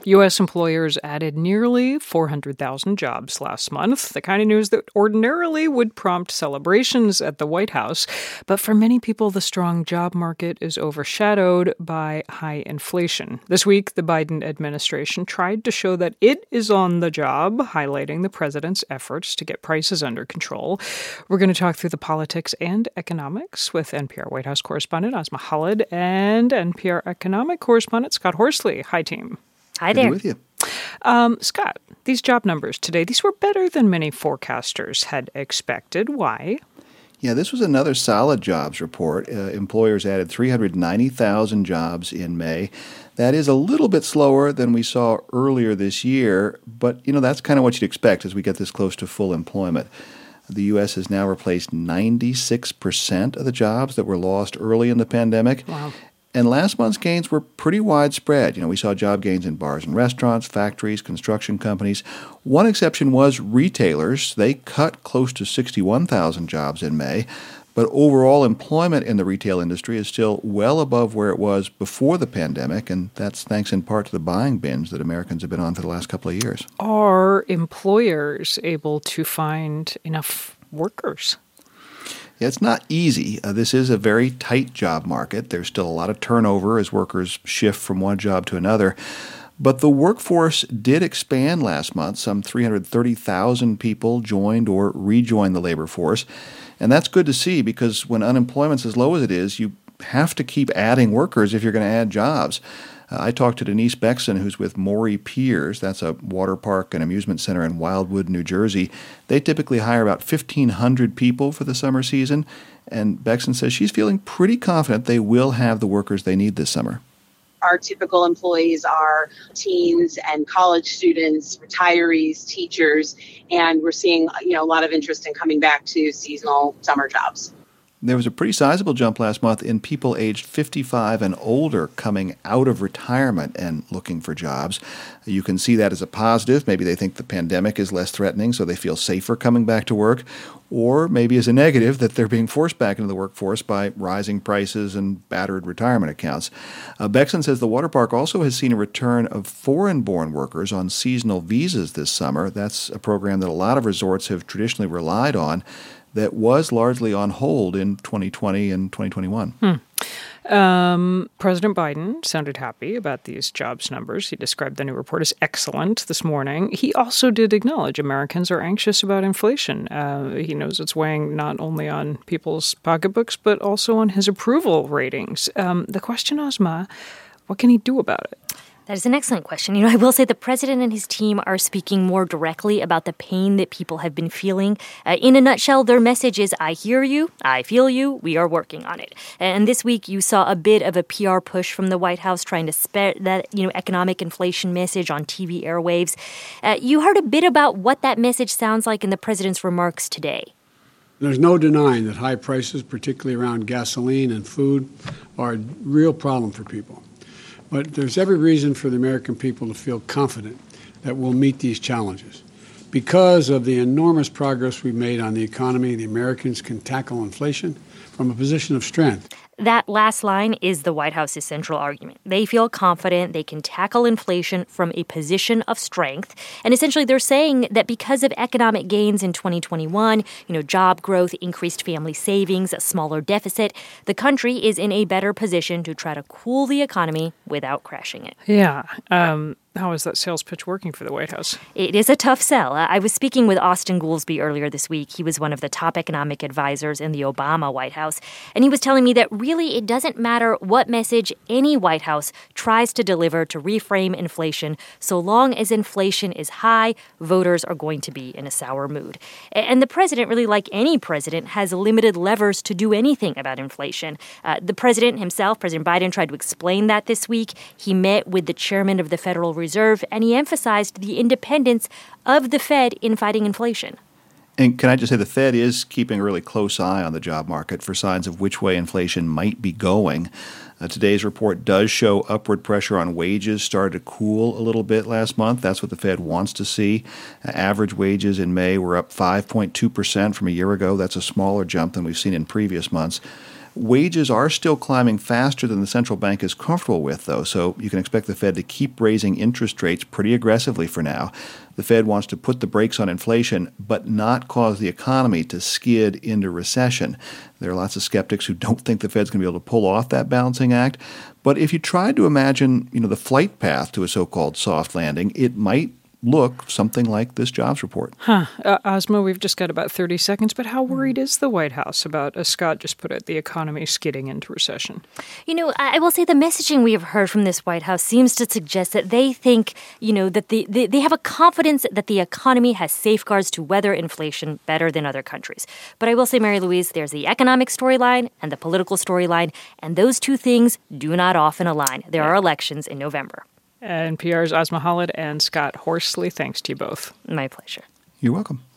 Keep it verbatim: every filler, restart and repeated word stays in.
U S employers added nearly four hundred thousand jobs last month, the kind of news that ordinarily would prompt celebrations at the White House. But for many people, the strong job market is overshadowed by high inflation. This week, the Biden administration tried to show that it is on the job, highlighting the president's efforts to get prices under control. We're going to talk through the politics and economics with N P R White House correspondent Asma Khalid and N P R economic correspondent Scott Horsley. Hi, team. Hi there. Good to be with you. Um, Scott, these job numbers today, these were better than many forecasters had expected. Why? Yeah, this was another solid jobs report. Uh, employers added three hundred ninety thousand jobs in May. That is a little bit slower than we saw earlier this year, but you know that's kind of what you'd expect as we get this close to full employment. The U S has now replaced ninety-six percent of the jobs that were lost early in the pandemic. Wow. And last month's gains were pretty widespread. You know, we saw job gains in bars and restaurants, factories, construction companies. One exception was retailers. They cut close to sixty-one thousand jobs in May. But overall employment in the retail industry is still well above where it was before the pandemic, and that's thanks in part to the buying binge that Americans have been on for the last couple of years. Are employers able to find enough workers? Yeah, it's not easy. Uh, this is a very tight job market. There's still a lot of turnover as workers shift from one job to another. But the workforce did expand last month. Some three hundred thirty thousand people joined or rejoined the labor force. And that's good to see because when unemployment's as low as it is, you have to keep adding workers if you're going to add jobs. Uh, I talked to Denise Bexon, who's with Morey Piers. That's a water park and amusement center in Wildwood, New Jersey. They typically hire about fifteen hundred people for the summer season. And Bexon says she's feeling pretty confident they will have the workers they need this summer. Our typical employees are teens and college students, retirees, teachers, and we're seeing, you know, a lot of interest in coming back to seasonal summer jobs. There was a pretty sizable jump last month in people aged fifty-five and older coming out of retirement and looking for jobs. You can see that as a positive. Maybe they think the pandemic is less threatening, so they feel safer coming back to work. Or maybe as a negative, that they're being forced back into the workforce by rising prices and battered retirement accounts. Uh, Bexon says the water park also has seen a return of foreign-born workers on seasonal visas this summer. That's a program that a lot of resorts have traditionally relied on that was largely on hold in twenty twenty and twenty twenty-one. Hmm. Um, President Biden sounded happy about these jobs numbers. He described the new report as excellent this morning. He also did acknowledge Americans are anxious about inflation. Uh, he knows it's weighing not only on people's pocketbooks, but also on his approval ratings. Um, the question, Asma, what can he do about it? That is an excellent question. You know, I will say the president and his team are speaking more directly about the pain that people have been feeling. Uh, in a nutshell, their message is, I hear you, I feel you, we are working on it. And this week, you saw a bit of a P R push from the White House trying to spread that, you know, economic inflation message on T V airwaves. Uh, you heard a bit about what that message sounds like in the president's remarks today. There's no denying that high prices, particularly around gasoline and food, are a real problem for people. But there's every reason for the American people to feel confident that we'll meet these challenges. Because of the enormous progress we've made on the economy, the Americans can tackle inflation from a position of strength. That last line is the White House's central argument. They feel confident they can tackle inflation from a position of strength. And essentially, they're saying that because of economic gains in twenty twenty-one, you know, job growth, increased family savings, a smaller deficit, the country is in a better position to try to cool the economy without crashing it. Yeah. Um, how is that sales pitch working for the White House? It is a tough sell. I was speaking with Austin Goolsbee earlier this week. He was one of the top economic advisors in the Obama White House. And he was telling me that really it doesn't matter what message any White House tries to deliver to reframe inflation. So long as inflation is high, voters are going to be in a sour mood. And the president, really like any president, has limited levers to do anything about inflation. Uh, the president himself, President Biden, tried to explain that this week. He met with the chairman of the Federal Reserve, and he emphasized the independence of the Fed in fighting inflation. And can I just say the Fed is keeping a really close eye on the job market for signs of which way inflation might be going. Uh, today's report does show upward pressure on wages started to cool a little bit last month. That's what the Fed wants to see. Uh, average wages in May were up five point two percent from a year ago. That's a smaller jump than we've seen in previous months. Wages are still climbing faster than the central bank is comfortable with, though, so you can expect the Fed to keep raising interest rates pretty aggressively for now. The Fed wants to put the brakes on inflation, but not cause the economy to skid into recession. There are lots of skeptics who don't think the Fed's going to be able to pull off that balancing act. But if you tried to imagine, you know, the flight path to a so-called soft landing, it might look something like this jobs report. Huh. Uh, Asma, we've just got about thirty seconds, but how worried is the White House about, as Scott just put it, the economy skidding into recession? You know, I will say the messaging we have heard from this White House seems to suggest that they think, you know, that the, they, they have a confidence that the economy has safeguards to weather inflation better than other countries. But I will say, Mary Louise, there's the economic storyline and the political storyline, and those two things do not often align. There are elections in November. N P R's Asma Khalid and Scott Horsley, thanks to you both. My pleasure. You're welcome.